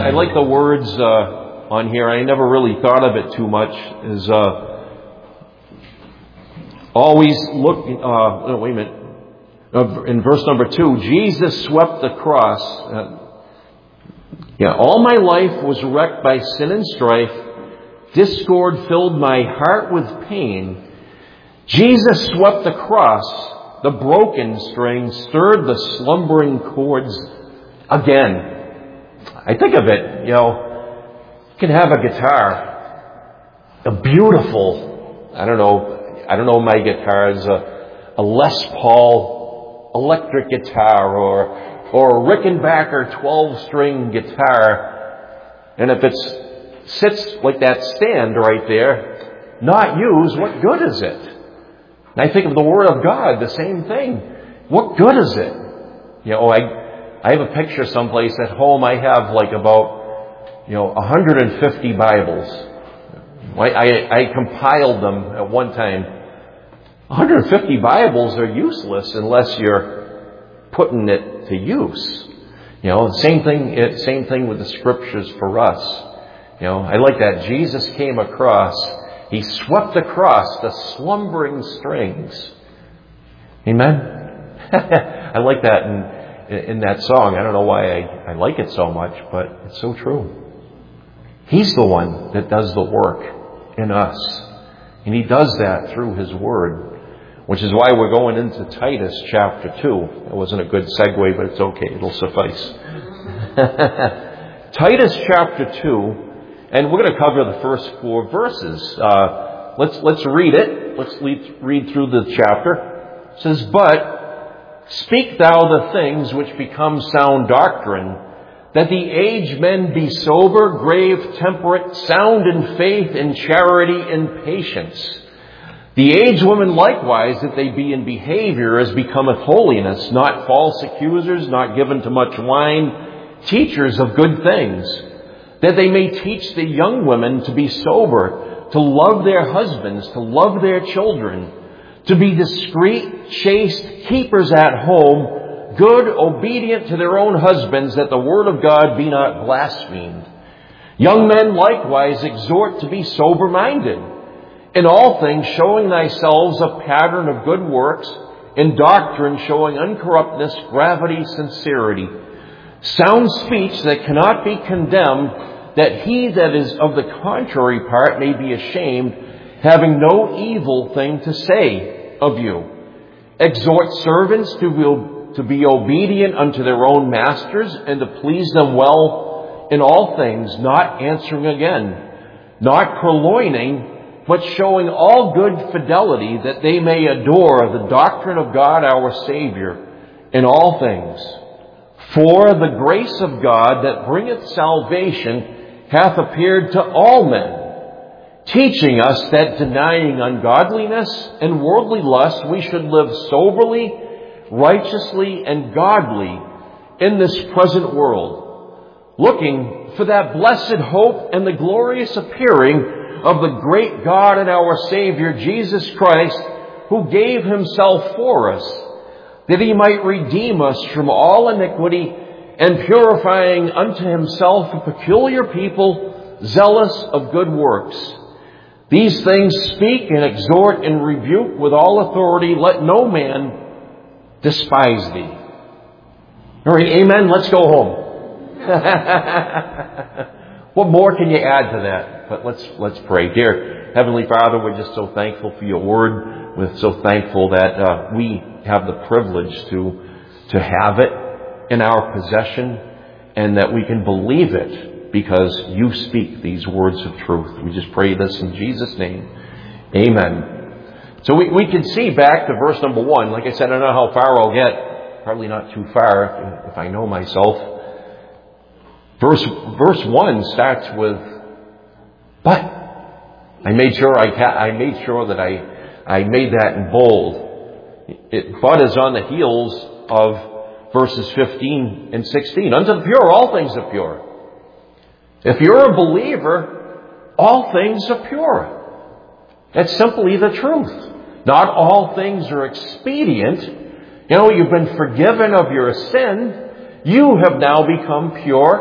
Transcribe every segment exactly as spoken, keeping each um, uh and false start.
I like the words uh, on here. I never really thought of it too much. Is uh, always look. Uh, no, wait a minute. Uh, in verse number two, Jesus swept the cross. Uh, yeah, all my life was wrecked by sin and strife. Discord filled my heart with pain. Jesus swept the cross. The broken string stirred the slumbering chords again. I think of it, you know, you can have a guitar, a beautiful, I don't know, I don't know my guitar is a, a Les Paul electric guitar or, or a Rickenbacker twelve-string guitar. And if it sits like that stand right there, not used, what good is it? And I think of the Word of God, the same thing. What good is it? You know, I... I have a picture someplace at home. I have like about, you know, one hundred fifty Bibles. I, I, I compiled them at one time. one hundred fifty Bibles are useless unless you're putting it to use. You know, same thing, same thing with the Scriptures for us. You know, I like that. Jesus came across. He swept across the slumbering strings. Amen? I like that. And in that song, I don't know why I, I like it so much, but it's so true. He's the one that does the work in us. And He does that through His Word, which is why we're going into Titus chapter two. It wasn't a good segue, but it's okay. It'll suffice. Titus chapter two, and we're going to cover the first four verses. Uh, let's, let's read it. Let's lead, read through the chapter. It says, "But speak thou the things which become sound doctrine, that the aged men be sober, grave, temperate, sound in faith, in charity, in patience. The aged women likewise, that they be in behavior as becometh holiness, not false accusers, not given to much wine, teachers of good things, that they may teach the young women to be sober, to love their husbands, to love their children, to be discreet, chaste, keepers at home, good, obedient to their own husbands, that the word of God be not blasphemed. Young men likewise exhort to be sober-minded, in all things showing thyself a pattern of good works, in doctrine showing uncorruptness, gravity, sincerity, sound speech that cannot be condemned, that he that is of the contrary part may be ashamed, having no evil thing to say of you. Exhort servants to be, to be obedient unto their own masters, and to please them well in all things, not answering again, not purloining, but showing all good fidelity, that they may adore the doctrine of God our Savior in all things. For the grace of God that bringeth salvation hath appeared to all men, teaching us that denying ungodliness and worldly lust, we should live soberly, righteously, and godly in this present world, looking for that blessed hope and the glorious appearing of the great God and our Savior, Jesus Christ, who gave Himself for us, that He might redeem us from all iniquity, and purifying unto Himself a peculiar people, zealous of good works. These things speak and exhort and rebuke with all authority. Let no man despise thee." All right, amen. Let's go home. What more can you add to that? But let's let's pray. Dear Heavenly Father, we're just so thankful for your word. We're so thankful that uh, we have the privilege to to have it in our possession, and that we can believe it because you speak these words of truth. We just pray this in Jesus' name. Amen. So we, we can see back to verse number one. Like I said, I don't know how far I'll get. Probably not too far if, if I know myself. Verse, verse one starts with, "But." I made sure I, I made sure that I, I made that in bold. It, but is on the heels of verses fifteen and sixteen. "Unto the pure, all things are pure." If you're a believer, all things are pure. That's simply the truth. Not all things are expedient. You know, you've been forgiven of your sin. You have now become pure.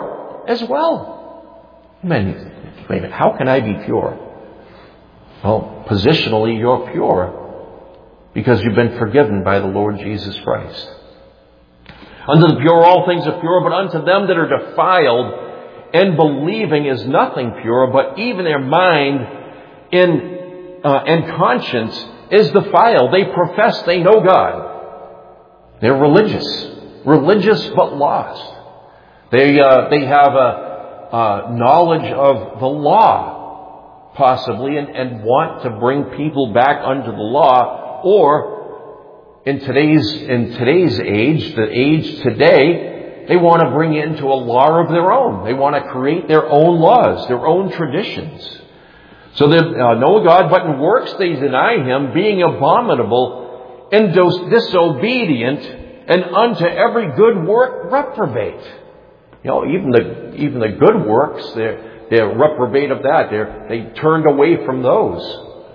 as well. I mean, wait a minute, how can I be pure? Well, positionally, you're pure because you've been forgiven by the Lord Jesus Christ. Unto the pure all things are pure, but unto them that are defiled and believing is nothing pure, but even their mind in, uh, and conscience is defiled. They profess they know God. They're religious. Religious but lost. They, uh, they have a, a knowledge of the law, possibly, and, and want to bring people back under the law, or in today's, in today's age, the age today, they want to bring it into a law of their own. They want to create their own laws, their own traditions. So they uh, know God, but in works they deny Him, being abominable and dis- disobedient, and unto every good work reprobate. You know, even the even the good works, they're they're reprobate of that. They're they turned away from those.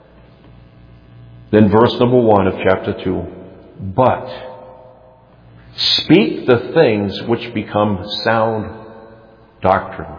Then verse number one of chapter two. But speak the things which become sound doctrine.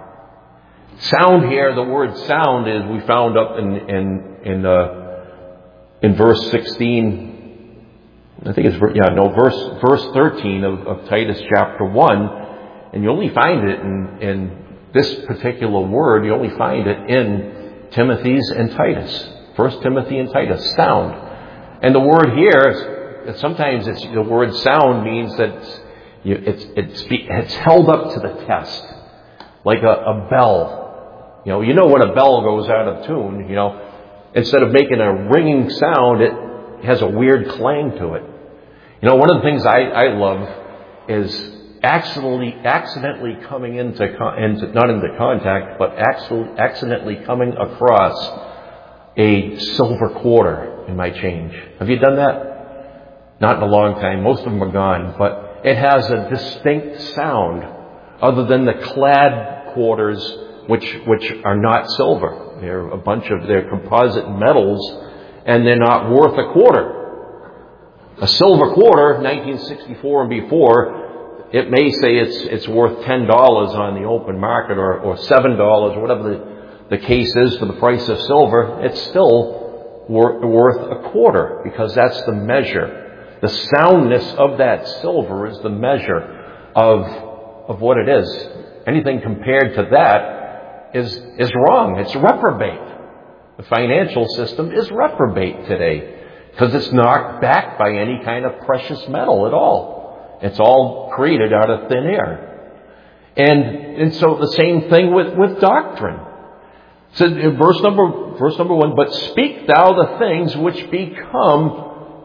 Sound here, the word sound is we found up in in in uh, in verse sixteen. I think it's yeah no verse verse thirteen of, of Titus chapter one, and you only find it in in this particular word. You only find it in Timothy's and Titus, First Timothy and Titus. Sound, and the word here is, sometimes it's the word sound means that it's you, it's it's it's held up to the test, like a, a bell. You know, you know when a bell goes out of tune, you know, instead of making a ringing sound, it has a weird clang to it. You know, one of the things I, I love is accidentally, accidentally coming into, into, not into contact, but accidentally, accidentally coming across a silver quarter in my change. Have you done that? Not in a long time. Most of them are gone, but it has a distinct sound other than the clad quarters, which which are not silver. They're a bunch of, they're composite metals, and they're not worth a quarter. A silver quarter, nineteen sixty-four and before, it may say it's it's worth ten dollars on the open market, or, or seven dollars, or whatever the, the case is for the price of silver. It's still wor- worth a quarter, because that's the measure. The soundness of that silver is the measure of of what it is. Anything compared to that is is wrong. It's reprobate. The financial system is reprobate today because it's not backed by any kind of precious metal at all. It's all created out of thin air. And and so the same thing with, with doctrine. So in verse number verse number one, but speak thou the things which become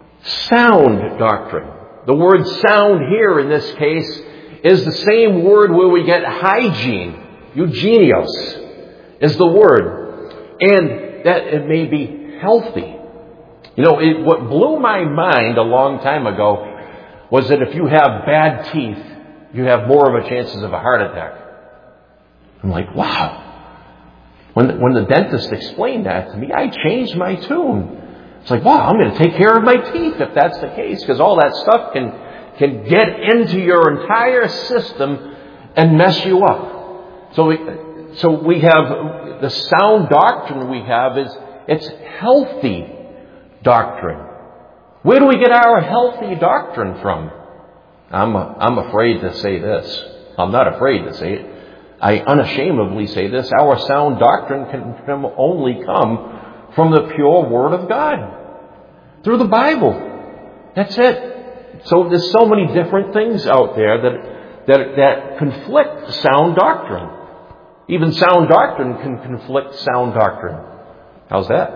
sound doctrine. The word sound here in this case is the same word where we get hygiene. Eugenios is the word. And that it may be healthy. You know, it, what blew my mind a long time ago was that if you have bad teeth, you have more of a chances of a heart attack. I'm like, wow. When, when the dentist explained that to me, I changed my tune. It's like, wow, I'm going to take care of my teeth if that's the case, because all that stuff can, can get into your entire system and mess you up. So we, so we have, the sound doctrine we have is, it's healthy doctrine. Where do we get our healthy doctrine from? I'm, I'm afraid to say this. I'm not afraid to say it. I unashamedly say this. Our sound doctrine can, can only come from the pure Word of God. Through the Bible. That's it. So there's so many different things out there that, that, that conflict sound doctrine. Even sound doctrine can conflict sound doctrine. How's that?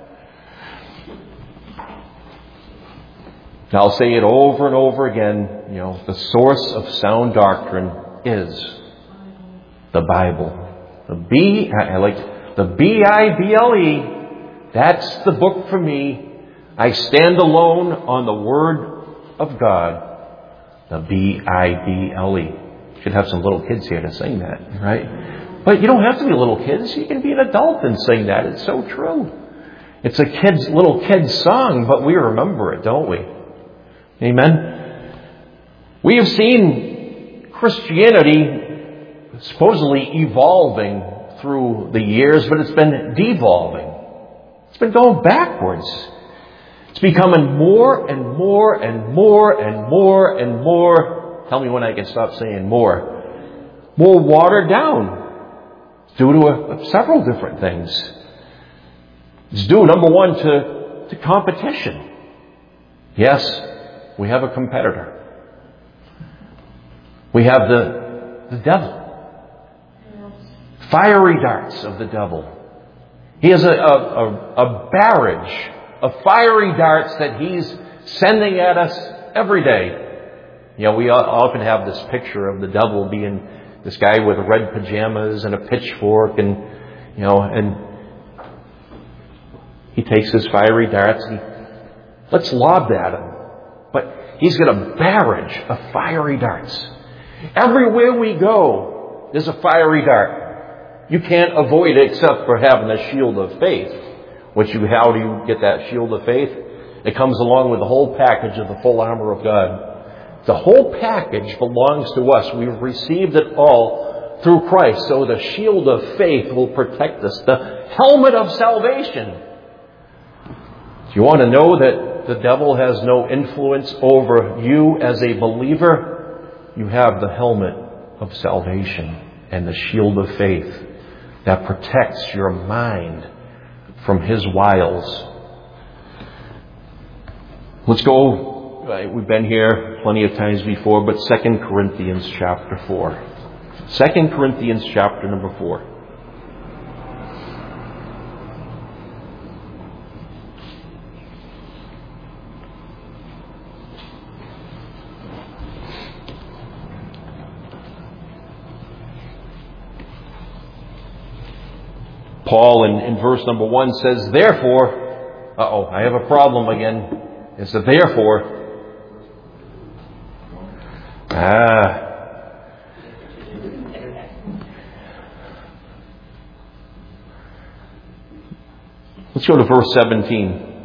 Now I'll say it over and over again. You know, the source of sound doctrine is the Bible. The B, I like the B I B L E. That's the book for me. I stand alone on the Word of God. The B I B L E. Should have some little kids here to sing that, right? But you don't have to be little kids. You can be an adult and sing that. It's so true. It's a kid's little kid's song, but we remember it, don't we? Amen? We have seen Christianity supposedly evolving through the years, but it's been devolving. It's been going backwards. It's becoming more and more and more and more and more. Tell me when I can stop saying more. More watered down due to a, several different things. It's due, number one, to, to competition. Yes, we have a competitor. We have the, the devil. Fiery darts of the devil. He has a, a, a, a barrage of fiery darts that he's sending at us every day. You know, we often have this picture of the devil being this guy with red pajamas and a pitchfork, and, you know, and he takes his fiery darts and let's lob at him. But he's got a barrage of fiery darts. Everywhere we go, there's a fiery dart. You can't avoid it except for having a shield of faith. Which you, how do you get that shield of faith? It comes along with the whole package of the full armor of God. The whole package belongs to us. We've received it all through Christ. So the shield of faith will protect us. The helmet of salvation. Do you want to know that the devil has no influence over you as a believer? You have the helmet of salvation and the shield of faith that protects your mind from his wiles. Let's go. We've been here plenty of times before, but Second Corinthians chapter four. Second Corinthians chapter number four. Paul in, in verse number one says, therefore, uh-oh, I have a problem again. It's a therefore. Ah. Let's go to verse seventeen.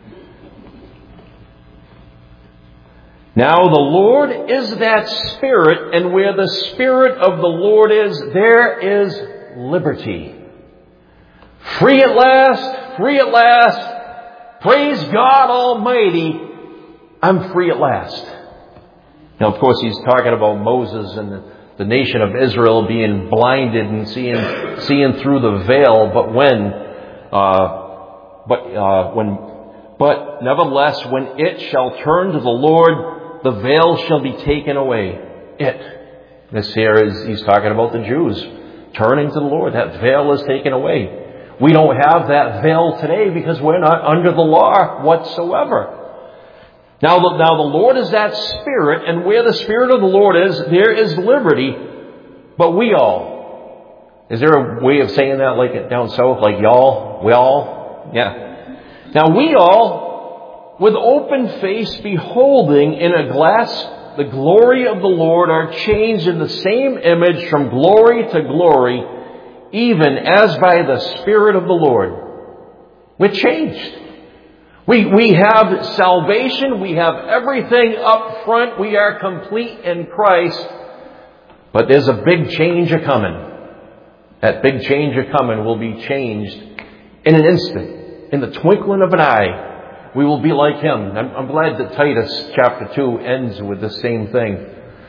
Now the Lord is that Spirit, and where the Spirit of the Lord is, there is liberty. Free at last, free at last. Praise God Almighty. I'm free at last. Now, of course, he's talking about Moses and the, the nation of Israel being blinded and seeing seeing through the veil. But when, uh, but uh, when, but nevertheless, when it shall turn to the Lord, the veil shall be taken away. It. This here is he's talking about the Jews turning to the Lord. That veil is taken away. We don't have that veil today because we're not under the law whatsoever. Now the, now the Lord is that Spirit, and where the Spirit of the Lord is, there is liberty. But we all. Is there a way of saying that like it down south? Like y'all? We all? Yeah. Now we all, with open face, beholding in a glass the glory of the Lord, are changed in the same image from glory to glory, even as by the Spirit of the Lord. We're changed. We, we have salvation. We have everything up front. We are complete in Christ. But there's a big change a-coming. That big change a-coming will be changed in an instant. In the twinkling of an eye. We will be like Him. I'm, I'm glad that Titus chapter two ends with the same thing.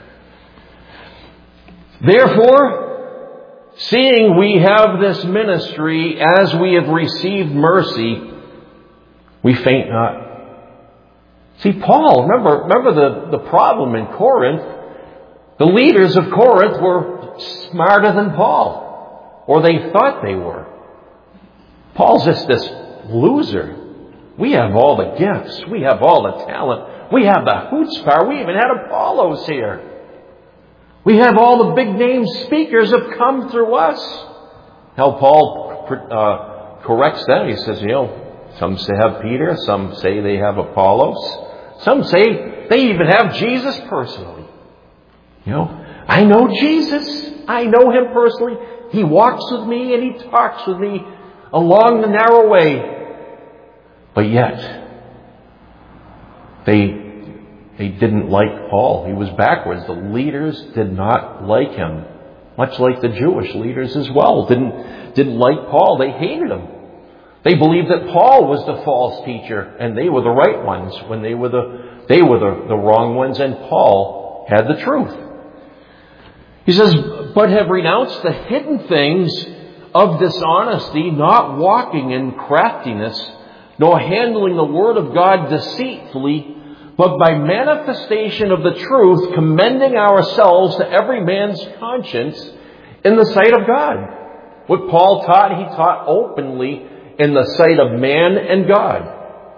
Therefore, seeing we have this ministry, as we have received mercy, we faint not. See, Paul, remember, remember the, the problem in Corinth. The leaders of Corinth were smarter than Paul. Or they thought they were. Paul's just this loser. We have all the gifts. We have all the talent. We have the chutzpah. We even had Apollos here. We have all the big name speakers have come through us. How Paul uh, corrects them. He says, you know, some say have Peter, some say they have Apollos, some say they even have Jesus personally. You know, I know Jesus. I know Him personally. He walks with me and He talks with me along the narrow way. But yet, they They didn't like Paul. He was backwards. The leaders did not like him. much like the Jewish leaders as well. Didn't, didn't like Paul. They hated him. They believed that Paul was the false teacher and they were the right ones when they were the, they were the, the wrong ones, and Paul had the truth. He says, but have renounced the hidden things of dishonesty, not walking in craftiness, nor handling the word of God deceitfully, but by manifestation of the truth, commending ourselves to every man's conscience in the sight of God. What Paul taught, he taught openly in the sight of man and God.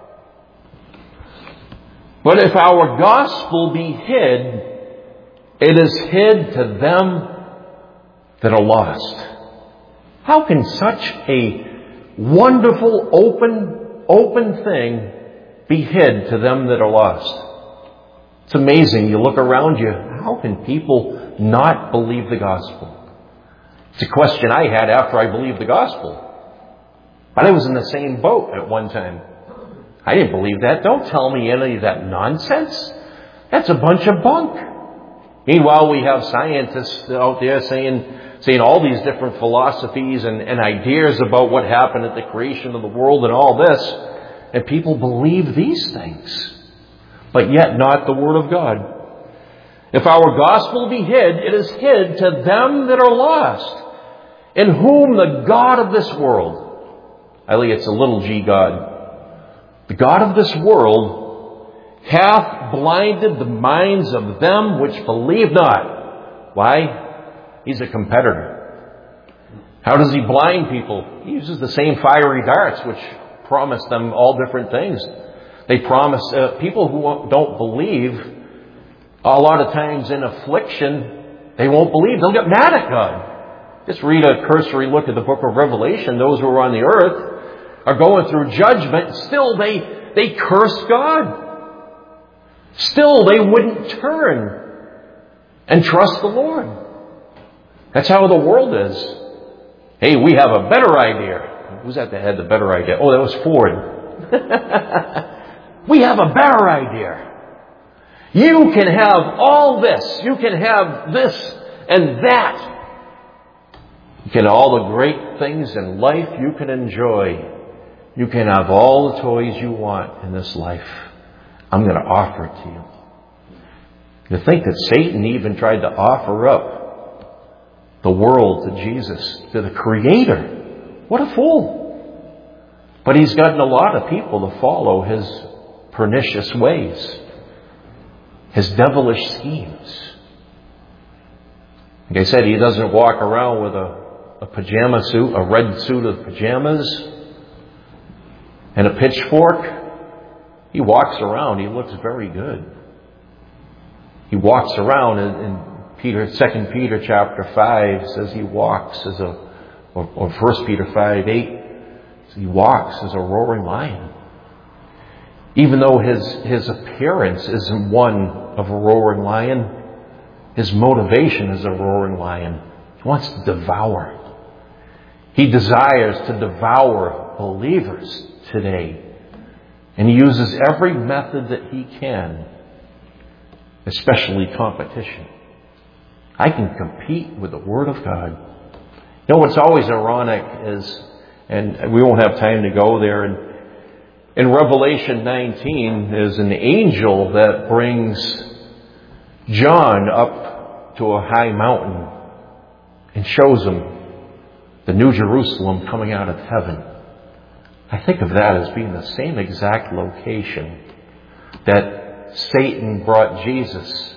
But if our gospel be hid, it is hid to them that are lost. How can such a wonderful, open, open thing be hid to them that are lost? It's amazing. You look around you, how can people not believe the gospel? It's a question I had after I believed the gospel. But I was in the same boat at one time. I didn't believe that. Don't tell me any of that nonsense. That's a bunch of bunk. Meanwhile, we have scientists out there saying, saying all these different philosophies and, and ideas about what happened at the creation of the world and all this. And people believe these things, but yet not the Word of God. If our gospel be hid, it is hid to them that are lost, in whom the God of this world, I think it's a little g God, the God of this world hath blinded the minds of them which believe not. Why? He's a competitor. How does he blind people? He uses the same fiery darts which promise them all different things. They promise uh, people who don't believe, a lot of times in affliction, they won't believe. They'll get mad at God. Just read a cursory look at the book of Revelation. Those who are on the earth are going through judgment. Still, they, they curse God. Still, they wouldn't turn and trust the Lord. That's how the world is. Hey, we have a better idea. Who's that that had the better idea? Oh, that was Ford. We have a better idea. You can have all this. You can have this and that. You can have all the great things in life you can enjoy. You can have all the toys you want in this life. I'm going to offer it to you. To think that Satan even tried to offer up the world to Jesus, to the Creator. What a fool. But he's gotten a lot of people to follow his pernicious ways, his devilish schemes. Like I said, he doesn't walk around with a, a pajama suit, a red suit of pajamas, and a pitchfork. He walks around. He looks very good. He walks around, and, and Peter, Second Peter chapter five says he walks as a, or, or First Peter five eight, he walks as a roaring lion. Even though his his appearance isn't one of a roaring lion, his motivation is a roaring lion. He wants to devour. He desires to devour believers today. And he uses every method that he can, especially competition. I can compete with the Word of God. You know what's always ironic is, and we won't have time to go there, and in Revelation nineteen is an angel that brings John up to a high mountain and shows him the New Jerusalem coming out of heaven. I think of that as being the same exact location that Satan brought Jesus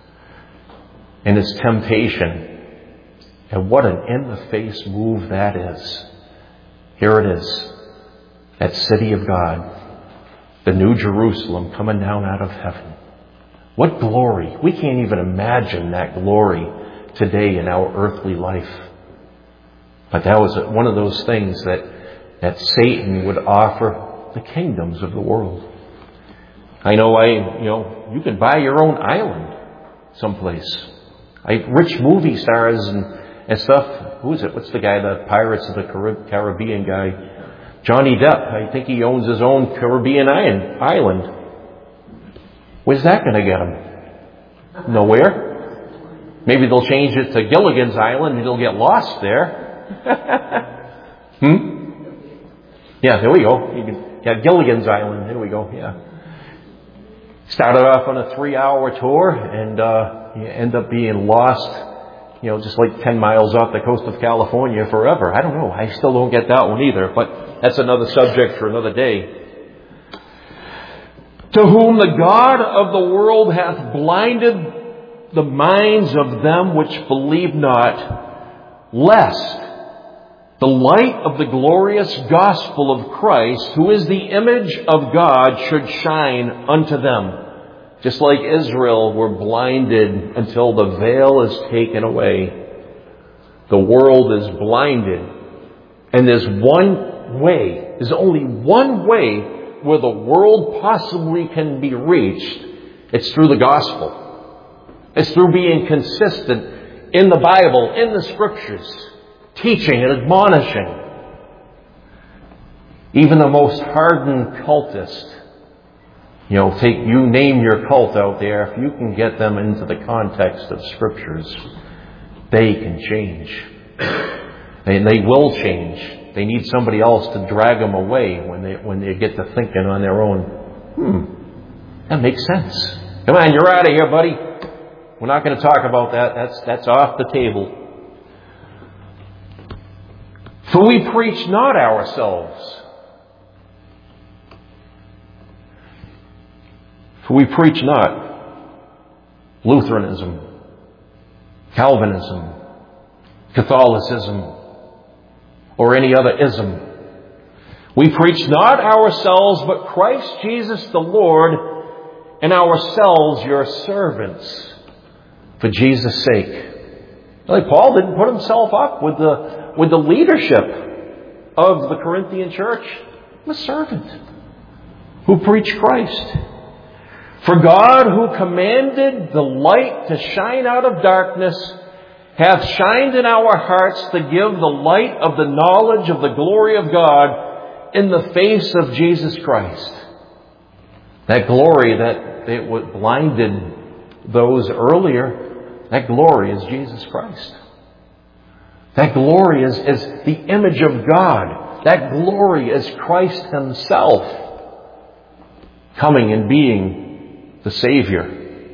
in his temptation. And what an in-the-face move that is. Here it is. That city of God. The New Jerusalem coming down out of heaven. What glory. We can't even imagine that glory today in our earthly life. But that was one of those things that that Satan would offer the kingdoms of the world. I know I, you know, you can buy your own island someplace. I, rich movie stars and, and stuff. Who is it? What's the guy, the Pirates of the Carib, Caribbean guy? Johnny Depp. I think he owns his own Caribbean island. Where's that going to get him? Nowhere. Maybe they'll change it to Gilligan's Island and you'll get lost there. hmm? Yeah, there we go. You can, yeah, Gilligan's Island. There we go. Yeah. Started off on a three-hour tour and uh, you end up being lost, you know, just like ten miles off the coast of California forever. I don't know. I still don't get that one either, but that's another subject for another day. To whom the God of the world hath blinded the minds of them which believe not, lest the light of the glorious gospel of Christ, who is the image of God, should shine unto them. Just like Israel were blinded until the veil is taken away. The world is blinded. And there's one way, there's only one way where the world possibly can be reached. It's through the gospel. It's through being consistent in the Bible, in the Scriptures, teaching and admonishing. Even the most hardened cultist, you know, take you name your cult out there, if you can get them into the context of Scriptures, they can change. They, they will change. They need somebody else to drag them away when they when they get to thinking on their own. Hmm, that makes sense. Come on, you're out of here, buddy. We're not going to talk about that. That's that's off the table. For we preach not ourselves. For we preach not Lutheranism, Calvinism, Catholicism, or any other ism. We preach not ourselves, but Christ Jesus the Lord, and ourselves your servants, for Jesus' sake. Like Paul didn't put himself up with the with the leadership of the Corinthian church. I'm a servant who preached Christ. For God, who commanded the light to shine out of darkness, hath shined in our hearts to give the light of the knowledge of the glory of God in the face of Jesus Christ. That glory that it blinded those earlier, that glory is Jesus Christ. That glory is, is the image of God. That glory is Christ Himself coming and being the Savior.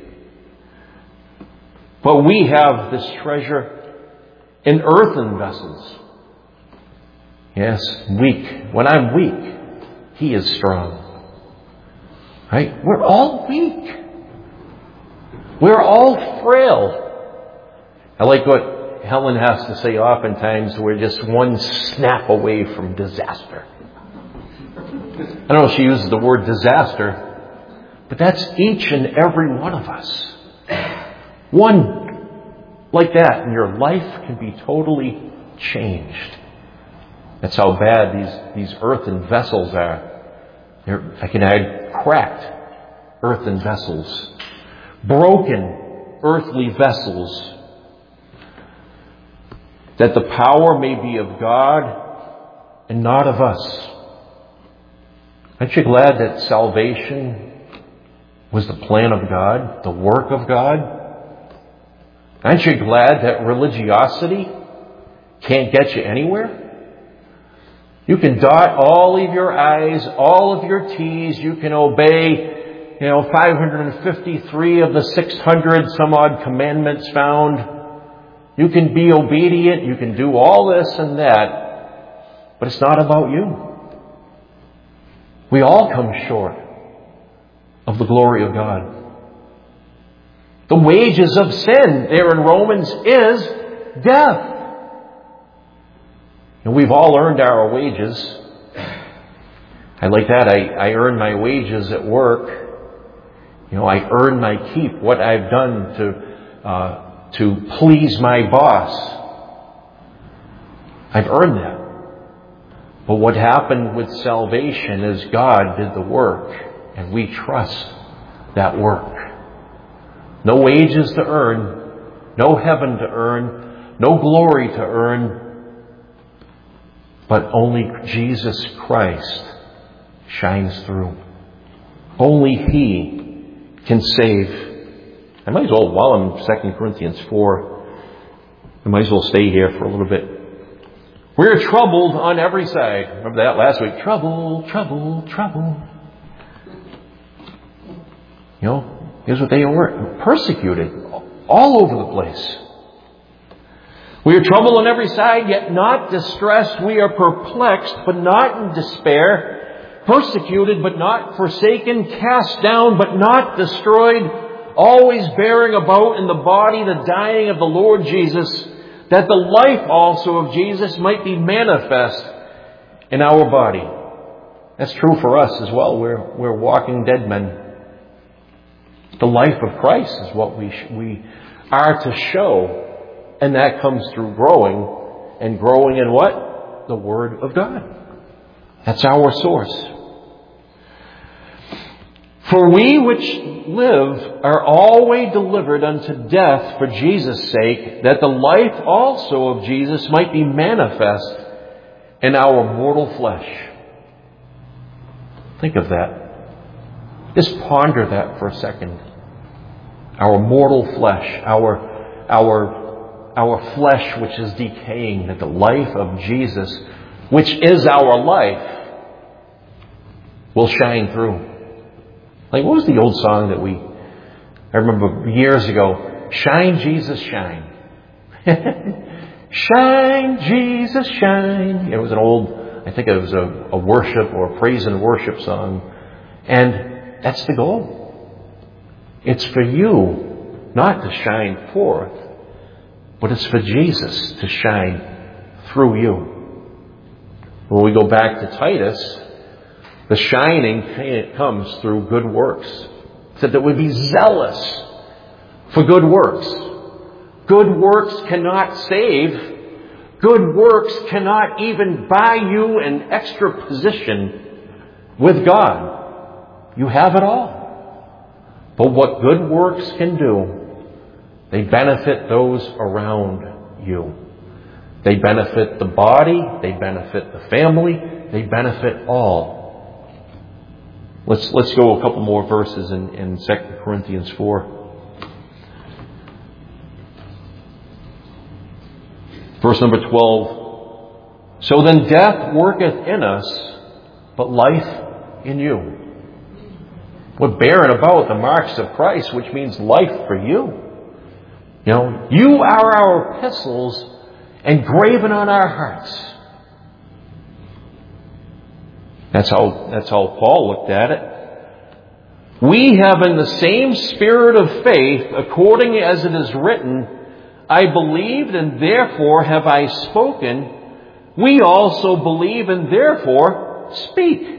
But we have this treasure in earthen vessels. Yes, weak. When I'm weak, He is strong. Right? We're all weak. We're all frail. I like what Helen has to say oftentimes. We're just one snap away from disaster. I don't know if she uses the word disaster, but that's each and every one of us. One like that, and your life can be totally changed. That's how bad these, these earthen vessels are. They're, I can add cracked earthen vessels. Broken earthly vessels. That the power may be of God and not of us. Aren't you glad that salvation was the plan of God, the work of God? Aren't you glad that religiosity can't get you anywhere? You can dot all of your I's, all of your T's. You can obey, you know, five hundred fifty-three of the six hundred some odd commandments found. You can be obedient. You can do all this and that. But it's not about you. We all come short of the glory of God. The wages of sin, there in Romans, is death. And we've all earned our wages. I like that. I, I earn my wages at work. You know, I earn my keep. What I've done to uh, to please my boss, I've earned that. But what happened with salvation is God did the work, and we trust that work. No wages to earn, no heaven to earn, no glory to earn, but only Jesus Christ shines through. Only He can save. I might as well, while I'm in Second Corinthians four, I might as well stay here for a little bit. We're troubled on every side. Remember that last week? Trouble, trouble, trouble. You know, here's what they were. Persecuted all over the place. We are troubled on every side, yet not distressed. We are perplexed, but not in despair. Persecuted, but not forsaken. Cast down, but not destroyed. Always bearing about in the body the dying of the Lord Jesus, that the life also of Jesus might be manifest in our body. That's true for us as well. We're, we're walking dead men. The life of Christ is what we, sh- we are to show. And that comes through growing. And growing in what? The Word of God. That's our source. For we which live are always delivered unto death for Jesus' sake, that the life also of Jesus might be manifest in our mortal flesh. Think of that. Just ponder that for a second. Our mortal flesh, our, our, our flesh which is decaying, that the life of Jesus, which is our life, will shine through. Like, what was the old song that we, I remember years ago? Shine, Jesus, shine. Shine, Jesus, shine. It was an old, I think it was a, a worship or a praise and worship song. And that's the goal. It's for you not to shine forth, but it's for Jesus to shine through you. When we go back to Titus, the shining comes through good works. It said that we be zealous for good works. Good works cannot save. Good works cannot even buy you an extra position with God. You have it all. But what good works can do, they benefit those around you. They benefit the body. They benefit the family. They benefit all. Let's let's go a couple more verses in, in Second Corinthians four. Verse number twelve. So then death worketh in us, but life in you. We're bearing about the marks of Christ, which means life for you. You know, you are our epistles engraven on our hearts. That's how, that's how Paul looked at it. We having the same spirit of faith, according as it is written, I believed and therefore have I spoken. We also believe and therefore speak.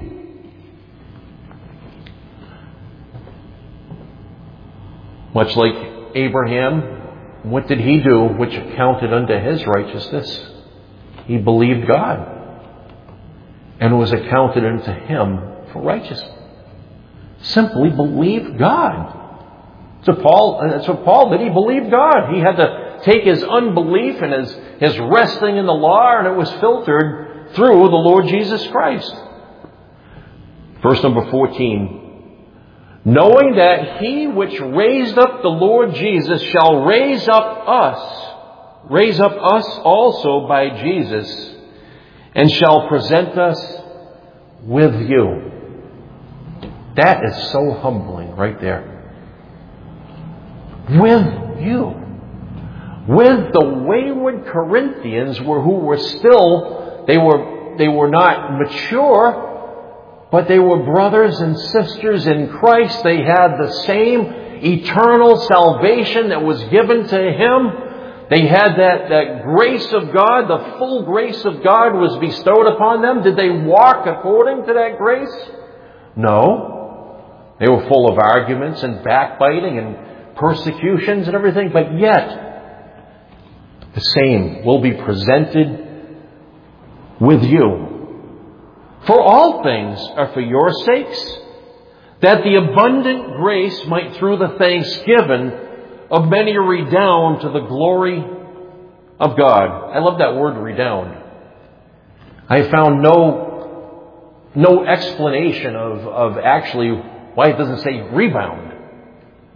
Much like Abraham, what did he do which accounted unto his righteousness? He believed God. And was accounted unto him for righteousness. Simply believe God. So Paul, that's what Paul did. He believed God. He had to take his unbelief and his, his resting in the law, and it was filtered through the Lord Jesus Christ. Verse number fourteen. Knowing that he which raised up the Lord Jesus shall raise up us, raise up us also by Jesus, and shall present us with you. That is so humbling right there. With you. With the wayward Corinthians were who were still, they were, they were not mature, but they were brothers and sisters in Christ. They had the same eternal salvation that was given to him. They had that, that grace of God, the full grace of God was bestowed upon them. Did they walk according to that grace? No. They were full of arguments and backbiting and persecutions and everything, but yet the same will be presented with you. For all things are for your sakes, that the abundant grace might through the thanksgiving of many redound to the glory of God. I love that word, redound. I found no, no explanation of, of actually why it doesn't say rebound. You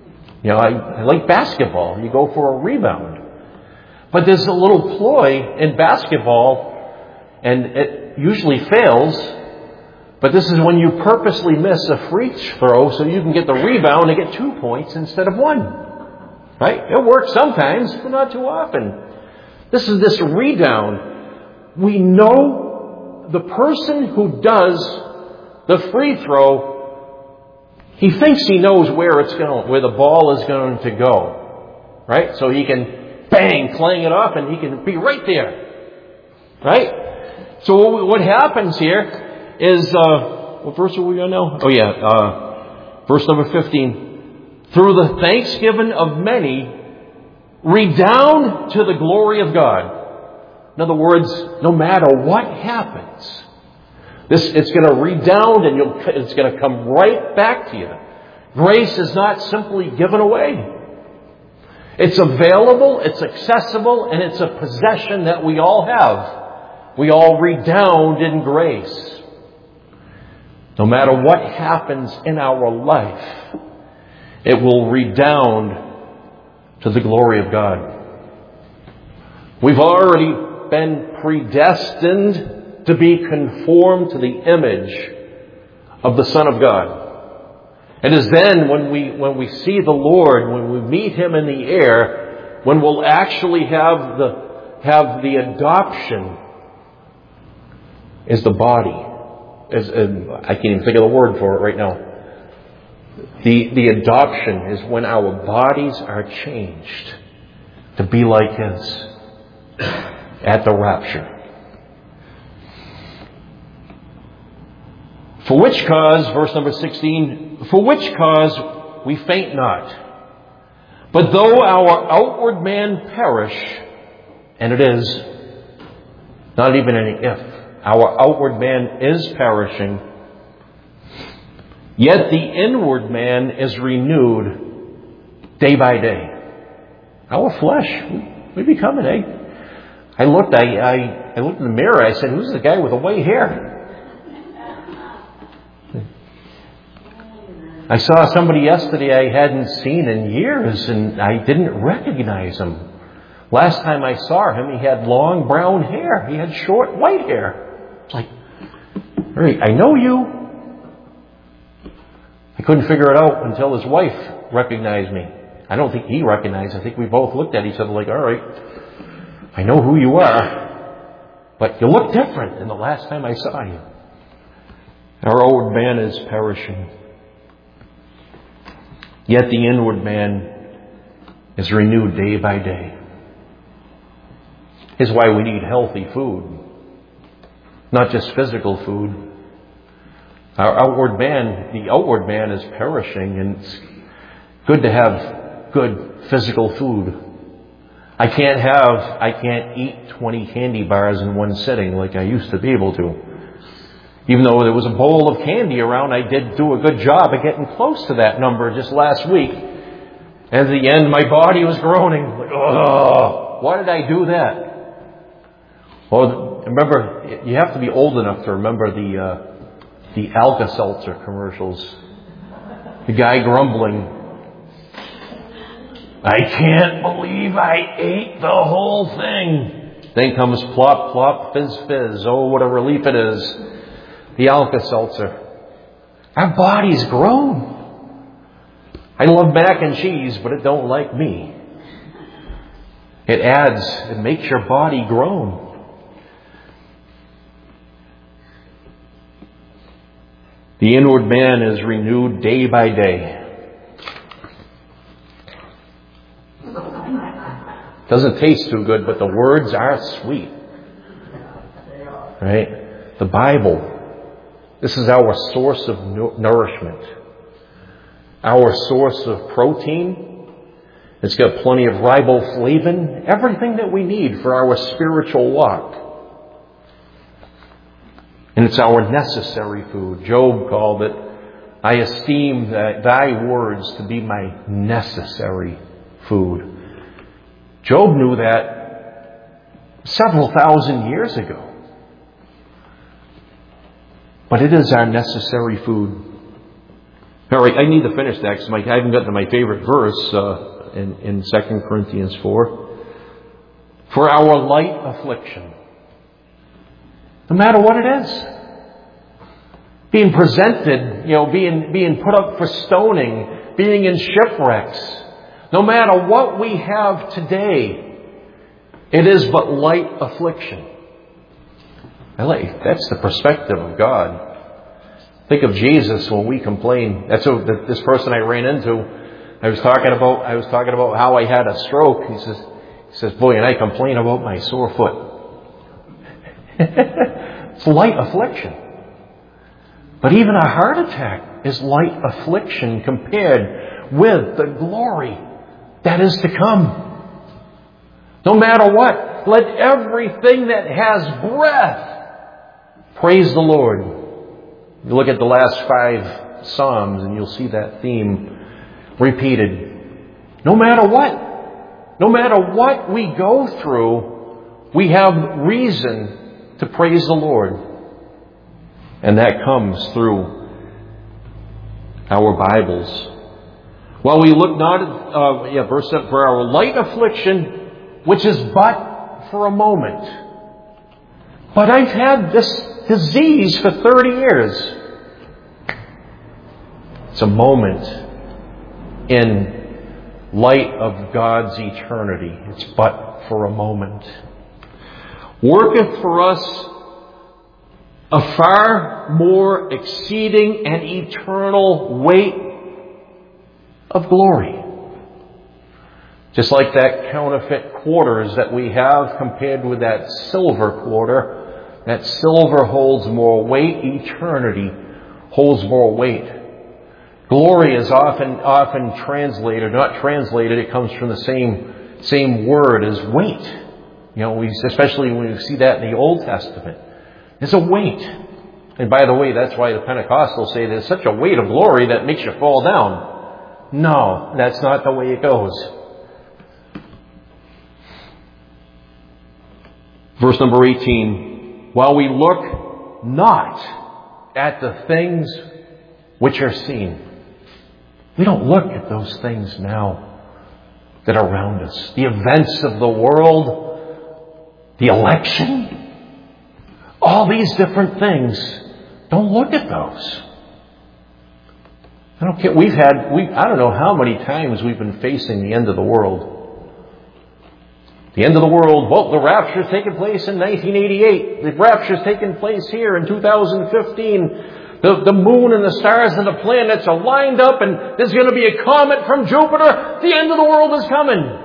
You know, I, I like basketball. You go for a rebound. But there's a little ploy in basketball, and it usually fails. But this is when you purposely miss a free throw so you can get the rebound and get two points instead of one. Right? It works sometimes, but not too often. This is this redown. We know the person who does the free throw, he thinks he knows where it's going, where the ball is going to go. Right? So he can bang, clang it off, and he can be right there. Right? So what happens here is, uh, what verse are we on now? Oh yeah, uh, verse number fifteen. Through the thanksgiving of many, redound to the glory of God. In other words, no matter what happens, this it's going to redound and you'll, it's going to come right back to you. Grace is not simply given away. It's available, it's accessible, and it's a possession that we all have. We all redound in grace. No matter what happens in our life, it will redound to the glory of God. We've already been predestined to be conformed to the image of the Son of God. It is then when we when we see the Lord, when we meet Him in the air, when we'll actually have the have the adoption as the body. As, uh, I can't even think of the word for it right now. The, the adoption is when our bodies are changed to be like His at the rapture. For which cause, verse number sixteen, for which cause we faint not. But though our outward man perish, and it is not even an if, our outward man is perishing, yet the inward man is renewed day by day. Our flesh, we become it, eh? I looked, I, I, I looked in the mirror, I said, who's the guy with the white hair? I saw somebody yesterday I hadn't seen in years, and I didn't recognize him. Last time I saw him, he had long brown hair. He had short white hair. It's like, hey, I know you. I couldn't figure it out until his wife recognized me. I don't think he recognized. I think we both looked at each other like, all right, I know who you are, but you look different than the last time I saw you. Our old man is perishing, yet the inward man is renewed day by day. This is why we need healthy food. Not just physical food. Our outward man, the outward man is perishing, and it's good to have good physical food. I can't have, I can't eat twenty candy bars in one sitting like I used to be able to. Even though there was a bowl of candy around, I did do a good job of getting close to that number just last week. And at the end, my body was groaning. Like, oh, why did I do that? Well, remember, you have to be old enough to remember the uh, the Alka-Seltzer commercials. The guy grumbling, I can't believe I ate the whole thing. Then comes plop, plop, fizz, fizz. Oh, what a relief it is. The Alka-Seltzer. Our body's grown. I love mac and cheese, but it don't like me. It adds, it makes your body grown. The inward man is renewed day by day. Doesn't taste too good, but the words are sweet. Right? The Bible. This is our source of nourishment. Our source of protein. It's got plenty of riboflavin. Everything that we need for our spiritual walk. And it's our necessary food. Job called it, I esteem thy words to be my necessary food. Job knew that several thousand years ago. But it is our necessary food. All right, I need to finish that because I haven't gotten to my favorite verse uh, in, in Second Corinthians four. For our light affliction, no matter what it is, being presented, you know, being, being put up for stoning, being in shipwrecks, no matter what we have today, it is but light affliction. I like, that's the perspective of God. Think of Jesus when we complain. That's what this person I ran into. I was talking about. I was talking about how I had a stroke. He says, "He says, boy, and I complain about my sore foot." It's light affliction. But even a heart attack is light affliction compared with the glory that is to come. No matter what, let everything that has breath praise the Lord. You look at the last five Psalms and you'll see that theme repeated. No matter what, no matter what we go through, we have reason to praise the Lord. And that comes through our Bibles. While we look not at, uh, yeah, verse seven, for our light affliction, which is but for a moment. But I've had this disease for thirty years. It's a moment in light of God's eternity. It's but for a moment. Worketh for us a far more exceeding and eternal weight of glory. Just like that counterfeit quarters that we have compared with that silver quarter. That silver holds more weight. Eternity holds more weight. Glory is often often translated, not translated, it comes from the same same word as weight. You know, we, especially when we see that in the Old Testament. There's a weight. And by the way, that's why the Pentecostals say there's such a weight of glory that makes you fall down. No, that's not the way it goes. Verse number eighteen. While we look not at the things which are seen. We don't look at those things now that are around us. The events of the world, the election, all these different things. Don't look at those. I don't care. We've had, we, I don't know how many times we've been facing the end of the world. The end of the world, well, the rapture's taken place in nineteen eighty-eight. The rapture's taken place here in two thousand fifteen. The, the moon and the stars and the planets are lined up and there's going to be a comet from Jupiter. The end of the world is coming.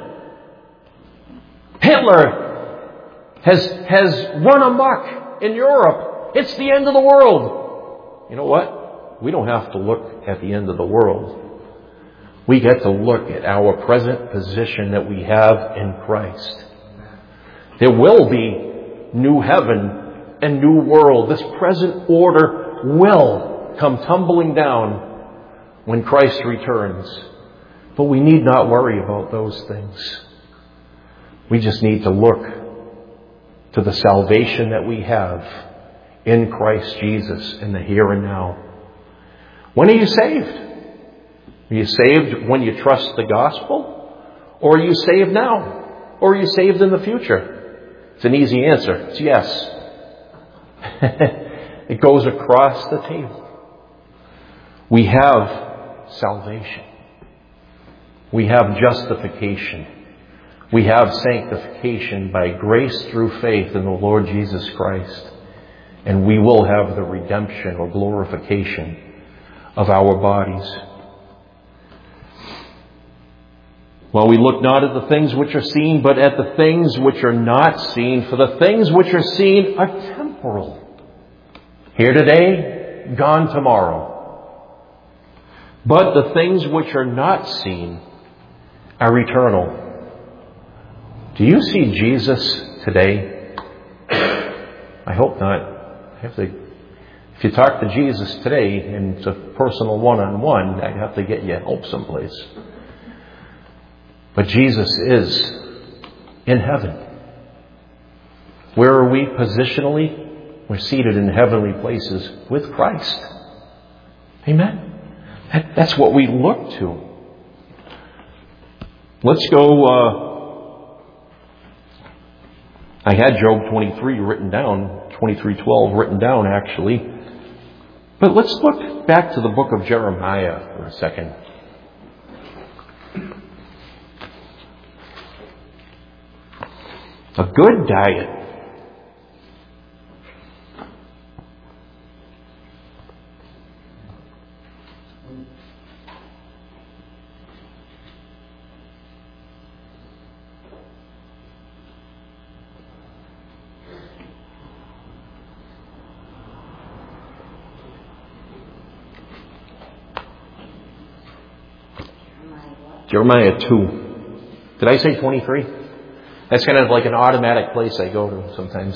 Hitler has, has run amok in Europe. It's the end of the world. You know what? We don't have to look at the end of the world. We get to look at our present position that we have in Christ. There will be new heaven and new world. This present order will come tumbling down when Christ returns. But we need not worry about those things. We just need to look to the salvation that we have in Christ Jesus in the here and now. When are you saved? Are you saved when you trust the gospel? Or are you saved now? Or are you saved in the future? It's an easy answer. It's yes. It goes across the table. We have salvation. We have justification. We have sanctification by grace through faith in the Lord Jesus Christ. And we will have the redemption or glorification of our bodies. While we look not at the things which are seen, but at the things which are not seen. For the things which are seen are temporal. Here today, gone tomorrow. But the things which are not seen are eternal. Do you see Jesus today? I hope not. I have to, if you talk to Jesus today and it's a personal one-on-one, I'd have to get you help someplace. But Jesus is in heaven. Where are we positionally? We're seated in heavenly places with Christ. Amen. That's what we look to. Let's go... Uh, I had Job twenty-three written down, twenty-three twelve written down actually. But let's look back to the book of Jeremiah for a second. A good diet. Jeremiah two. Did I say twenty-three? That's kind of like an automatic place I go to sometimes.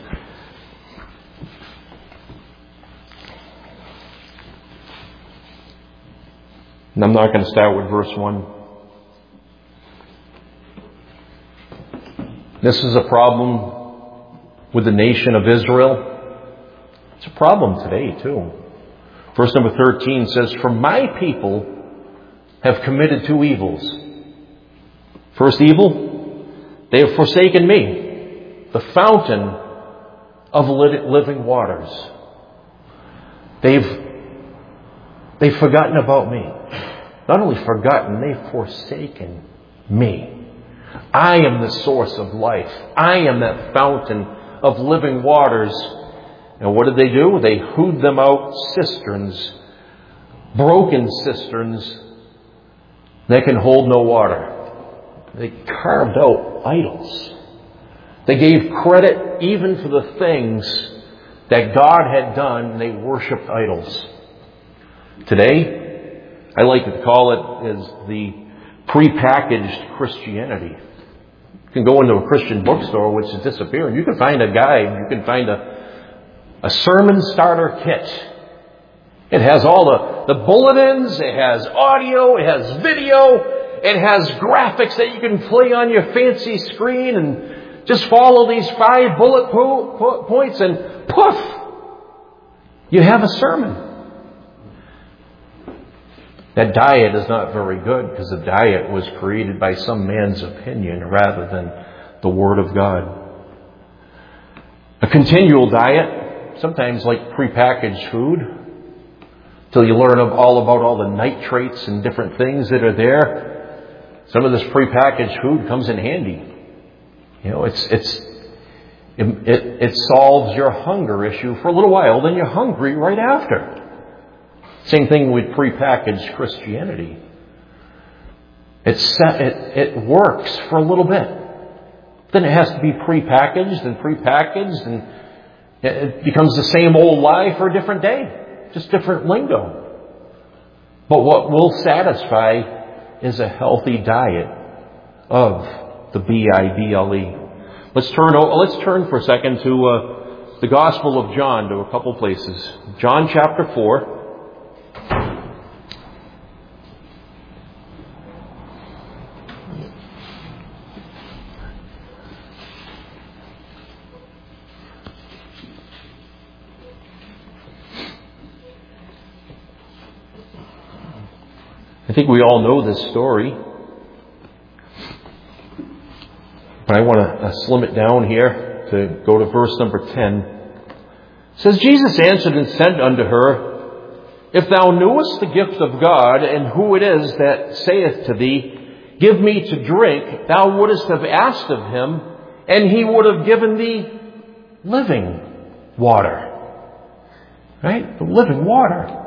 And I'm not going to start with verse one. This is a problem with the nation of Israel. It's a problem today too. Verse number thirteen says, "For my people have committed two evils. First evil, they have forsaken me, the fountain of living waters." They've, they've forgotten about me. Not only forgotten, they've forsaken me. I am the source of life. I am that fountain of living waters. And what did they do? They hewed them out cisterns, broken cisterns, that can hold no water. They carved out idols. They gave credit even for the things that God had done, and they worshipped idols. Today, I like to call it as the prepackaged Christianity. You can go into a Christian bookstore, which is disappearing. You can find a guide. You can find a, a sermon starter kit. It has all the, the bulletins, it has audio, it has video, it has graphics that you can play on your fancy screen and just follow these five bullet po- po- points and poof, you have a sermon. That diet is not very good because the diet was created by some man's opinion rather than the Word of God. A continual diet, sometimes like prepackaged food, till you learn of all about all the nitrates and different things that are there. Some of this prepackaged food comes in handy. You know, it's it's it, it, it solves your hunger issue for a little while, then you're hungry right after. Same thing with prepackaged Christianity. It's set, it it works for a little bit. Then it has to be prepackaged and prepackaged, and it becomes the same old lie for a different day. Just different lingo. But what will satisfy is a healthy diet of the B I B L E. Let's turn, let's turn for a second to uh, the Gospel of John, to a couple places. John chapter four. I think we all know this story, but I want to uh, slim it down here to go to verse number ten. It says, "Jesus answered and said unto her, If thou knewest the gift of God, and who it is that saith to thee, Give me to drink, thou wouldest have asked of him, and he would have given thee living water." Right? The living water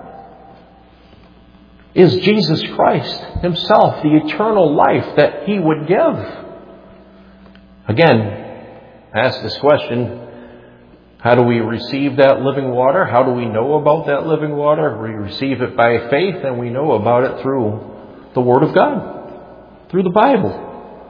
is Jesus Christ himself, the eternal life that he would give. Again, I ask this question, how do we receive that living water? How do we know about that living water? We receive it by faith, and we know about it through the Word of God, through the Bible.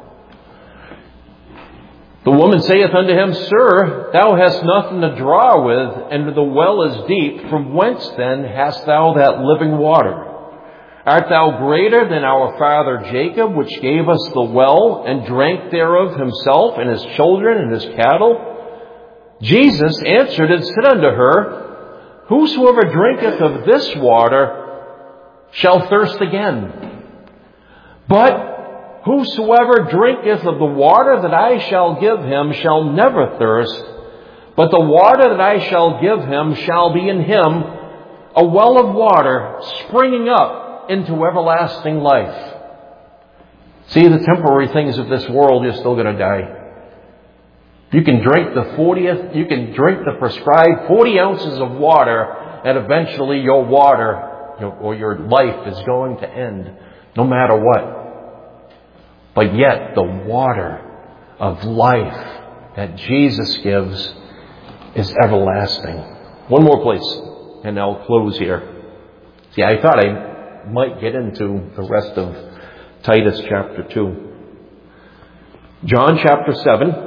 The woman saith unto him, Sir, thou hast nothing to draw with, and the well is deep. From whence then hast thou that living water? Art thou greater than our father Jacob, which gave us the well, and drank thereof himself, and his children, and his cattle? Jesus answered and said unto her, Whosoever drinketh of this water shall thirst again. But whosoever drinketh of the water that I shall give him shall never thirst, but the water that I shall give him shall be in him a well of water springing up into everlasting life. See, the temporary things of this world, you're still going to die. You can drink the fortieth, you can drink the prescribed forty ounces of water, and eventually your water or your life is going to end, no matter what. But yet, the water of life that Jesus gives is everlasting. One more place, and I'll close here. See, I thought I might get into the rest of Titus chapter two. John chapter seven.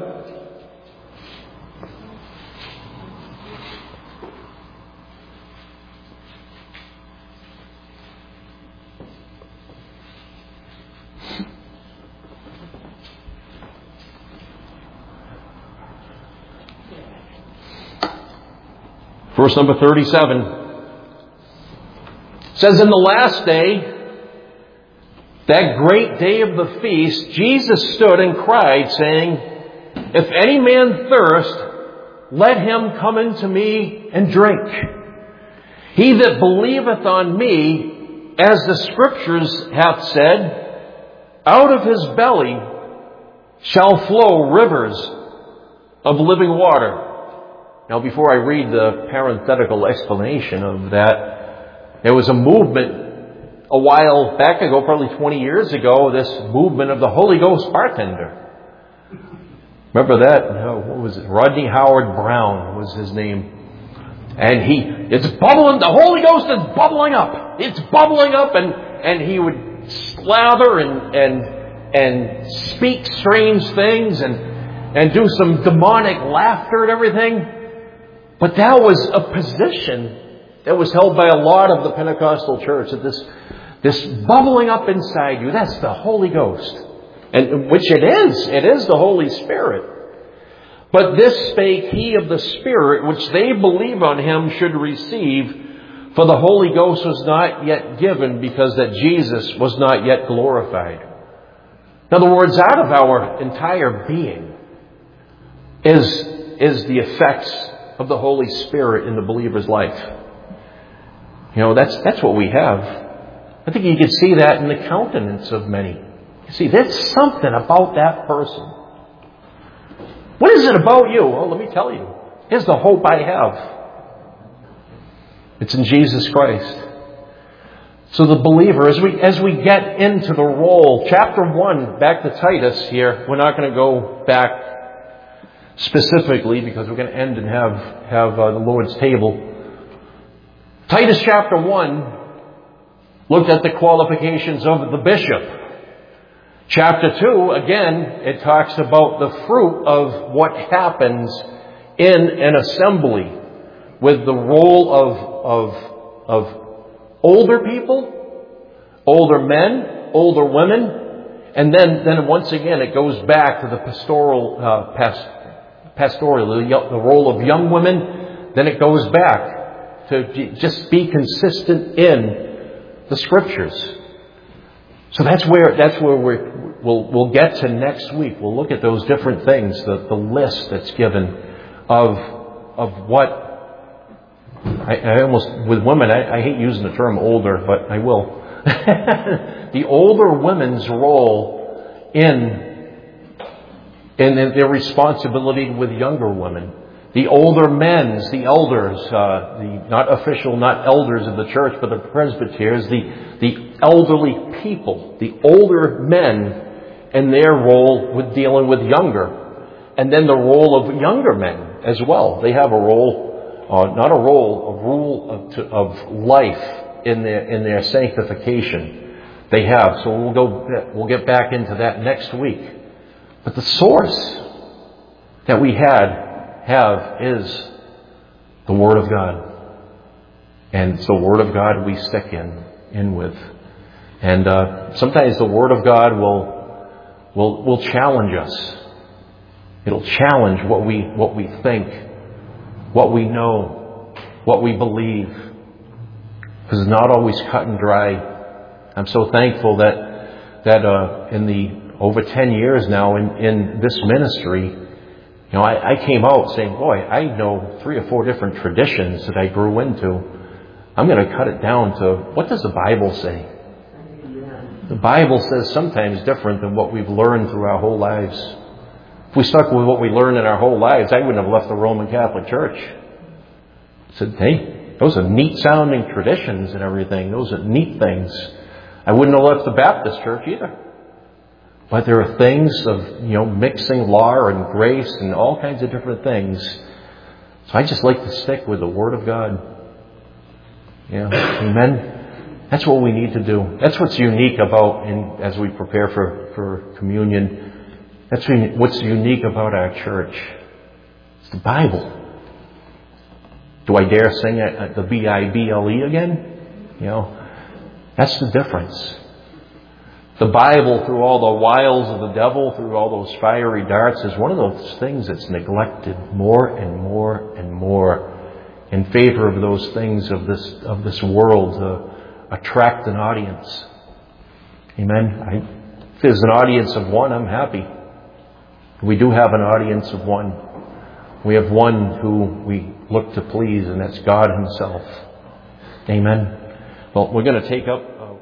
Verse number thirty-seven says, in the last day, that great day of the feast, Jesus stood and cried, saying, if any man thirst, let him come unto me and drink. He that believeth on me, as the Scriptures hath said, out of his belly shall flow rivers of living water. Now, before I read the parenthetical explanation of that, there was a movement a while back ago, probably twenty years ago, this movement of the Holy Ghost bartender. Remember that? No, what was it? Rodney Howard Brown was his name. And he, it's bubbling, the Holy Ghost is bubbling up. It's bubbling up, and, and he would slather and, and, and speak strange things and, and do some demonic laughter and everything. But that was a position that was held by a lot of the Pentecostal church, that this, this bubbling up inside you, that's the Holy Ghost. And which it is. It is the Holy Spirit. But this spake he of the Spirit, which they believe on him should receive, for the Holy Ghost was not yet given, because that Jesus was not yet glorified. In other words, out of our entire being is, is the effects of the Holy Spirit in the believer's life. You know, that's that's what we have. I think you can see that in the countenance of many. You see, there's something about that person. What is it about you? Well, let me tell you. Here's the hope I have. It's in Jesus Christ. So the believer, as we as we get into the role, chapter one, back to Titus here, we're not going to go back specifically because we're going to end and have, have uh, the Lord's table. Titus chapter one looked at the qualifications of the bishop. Chapter two, again, it talks about the fruit of what happens in an assembly with the role of, of, of older people, older men, older women, and then, then once again it goes back to the pastoral, uh, past, pastoral, the, the role of young women. Then it goes back to just be consistent in the Scriptures. So that's where that's where we're, we'll we'll get to next week. We'll look at those different things, the, the list that's given of of what I, I almost with women. I, I hate using the term older, but I will. The older women's role in in their responsibility with younger women. The older men's, the elders, uh, the not official, not elders of the church, but the presbyters, the, the elderly people, the older men and their role with dealing with younger. And then the role of younger men as well. They have a role, uh, not a role, a rule of, to, of life in their, in their sanctification. They have. So we'll go, we'll get back into that next week. But the source that we had have is the Word of God. And it's the Word of God we stick in, in with. And uh, sometimes the Word of God will, will, will challenge us. It'll challenge what we, what we think, what we know, what we believe. because it's not always cut and dry. I'm so thankful that that uh, in the over ten years now in, in this ministry, you know, I, I came out saying, boy, I know three or four different traditions that I grew into. I'm going to cut it down to, what does the Bible say? The Bible says sometimes different than what we've learned through our whole lives. If we stuck with what we learned in our whole lives, I wouldn't have left the Roman Catholic Church. I said, hey, those are neat sounding traditions and everything. Those are neat things. I wouldn't have left the Baptist Church either. But there are things of, you know, mixing law and grace and all kinds of different things. So I just like to stick with the Word of God. Yeah, amen. That's what we need to do. That's what's unique about, in, as we prepare for, for communion, that's what's unique about our church. It's the Bible. Do I dare sing it, the B I B L E again? You know, that's the difference. The Bible, through all the wiles of the devil, through all those fiery darts, is one of those things that's neglected more and more and more in favor of those things of this of this world to attract an audience. Amen. I, if there's an audience of one, I'm happy. We do have an audience of one. We have one who we look to please, and that's God Himself. Amen. Well, we're going to take up... Uh,